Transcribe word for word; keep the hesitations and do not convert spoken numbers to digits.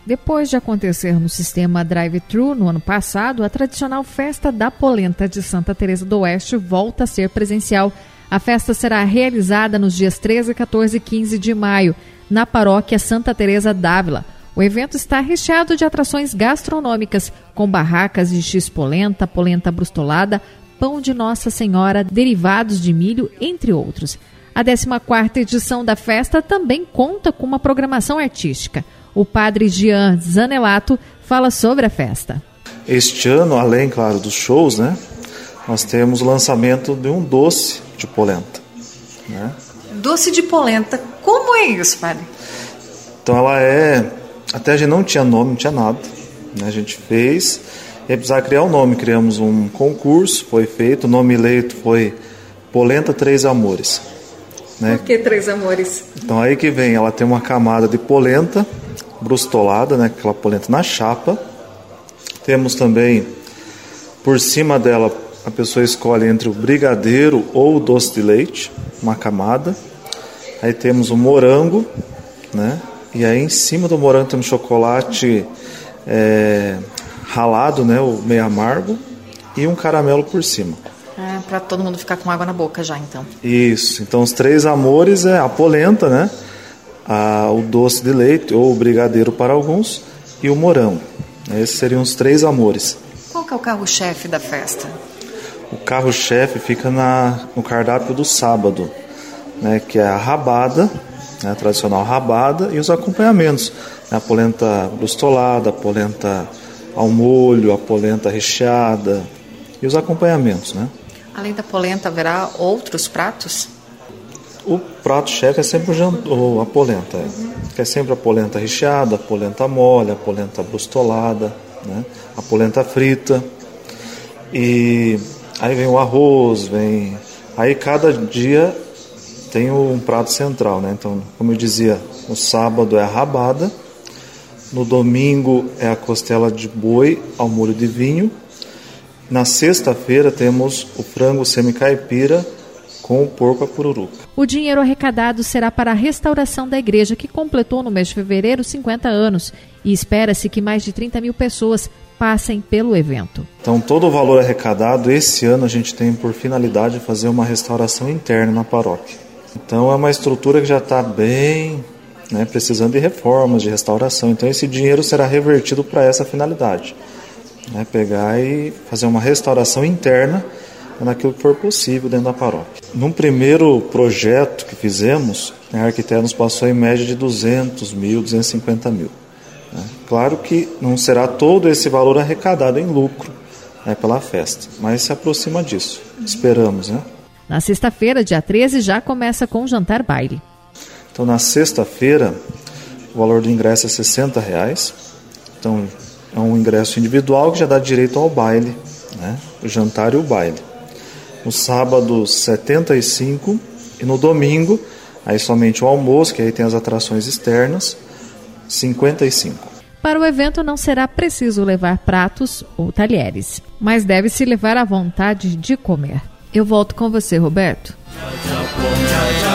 Depois de acontecer no sistema drive-thru no ano passado, a tradicional Festa da Polenta de Santa Teresa do Oeste volta a ser presencial. A festa será realizada nos dias treze, quatorze e quinze de maio, na paróquia Santa Teresa d'Ávila. O evento está recheado de atrações gastronômicas, com barracas de x-polenta, polenta brustolada, pão de Nossa Senhora, derivados de milho, entre outros. A décima quarta edição da festa também conta com uma programação artística. O padre Jean Zanelato fala sobre a festa. Este ano, além, claro, dos shows, né, nós temos o lançamento de um doce de polenta. Né? Doce de polenta, como é isso, padre? Então ela é... Até a gente não tinha nome, não tinha nada. Né? A gente fez e precisava criar um nome. Criamos um concurso, foi feito. O nome eleito foi Polenta Três Amores. Né? Por que Três Amores? Então aí que vem, ela tem uma camada de polenta brustolada, né? Aquela polenta na chapa. Temos também, por cima dela, a pessoa escolhe entre o brigadeiro ou o doce de leite, uma camada. Aí temos o morango, né? E aí em cima do morango tem um chocolate é, ralado, né, o meio amargo, e um caramelo por cima. Ah, para todo mundo ficar com água na boca já, então. Isso. Então os três amores é a polenta, né, a, o doce de leite ou o brigadeiro para alguns e o morango. Esses seriam os três amores. Qual que é o carro-chefe da festa? O carro-chefe fica na, no cardápio do sábado, né, que é a rabada, né, a tradicional rabada, e os acompanhamentos, né, a polenta brustolada, a polenta ao molho, a polenta recheada e os acompanhamentos, né? Além da polenta, haverá outros pratos? O prato-chefe é sempre o, a polenta, uhum. que é sempre a polenta recheada, a polenta mole, a polenta brustolada, né, a polenta frita, e aí vem o arroz, vem... Aí cada dia tem um prato central, né? Então, como eu dizia, no sábado é a rabada, no domingo é a costela de boi ao molho de vinho, na sexta-feira temos o frango semi-caipira com o porco à pururuca. O dinheiro arrecadado será para a restauração da igreja, que completou no mês de fevereiro cinquenta anos, e espera-se que mais de trinta mil pessoas passem pelo evento. Então, todo o valor arrecadado, esse ano a gente tem por finalidade fazer uma restauração interna na paróquia. Então é uma estrutura que já está bem, né, precisando de reformas, de restauração. Então esse dinheiro será revertido para essa finalidade. Né, pegar e fazer uma restauração interna naquilo que for possível dentro da paróquia. Num primeiro projeto que fizemos, a arquiteta nos passou em média de duzentos mil, duzentos e cinquenta mil. Né. Claro que não será todo esse valor arrecadado em lucro, né, pela festa, mas se aproxima disso. Esperamos, né? Na sexta-feira, dia treze, já começa com o jantar baile. Então, na sexta-feira, o valor do ingresso é sessenta reais. Então, é um ingresso individual que já dá direito ao baile, né? O jantar e o baile. No sábado, setenta e cinco. E no domingo, aí somente o almoço, que aí tem as atrações externas, cinquenta e cinco. Para o evento não será preciso levar pratos ou talheres, mas deve-se levar à vontade de comer. Eu volto com você, Roberto. Tchau, tchau, tchau, tchau.